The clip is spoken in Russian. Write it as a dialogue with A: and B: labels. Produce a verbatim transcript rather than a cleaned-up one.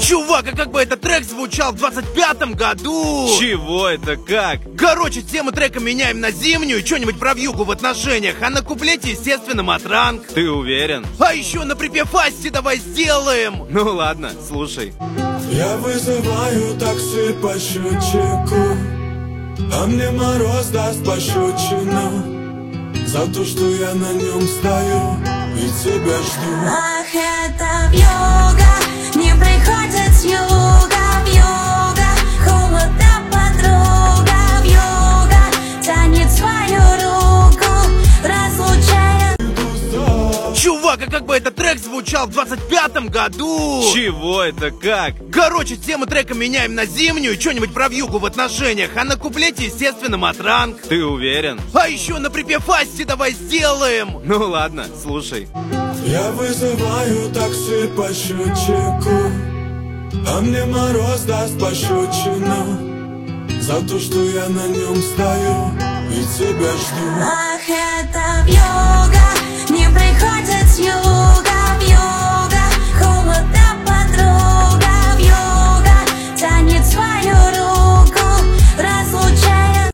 A: Чувак, а как бы этот трек звучал в двадцать пятом году?
B: Чего это, как?
A: Короче, тему трека меняем на зимнюю, что-нибудь про вьюгу в отношениях, а на куплете, естественно, матранг.
B: Ты уверен?
A: А еще на припев Асти давай сделаем.
B: Ну ладно, слушай.
C: Я вызываю такси по счетчику, а мне мороз даст пощечину за то, что я на нем стою и тебя жду.
D: Ах, это вьюга, не приходит с юга, вьюга, холода подруга, вьюга, тянет свою руку, разлучая.
A: Чувак, а как бы этот трек звучал в двадцать пятом году?
B: Чего это, как?
A: Короче, тему трека меняем на зимнюю, что-нибудь про вьюгу в отношениях, а на куплете, естественно, матранг.
B: Ты уверен?
A: А еще на припев Асти давай сделаем.
B: Ну ладно, слушай.
C: Я вызываю такси по счетчику, а мне мороз даст пощечину за то, что я на нем стою и тебя жду.
D: Ах, это вьюга.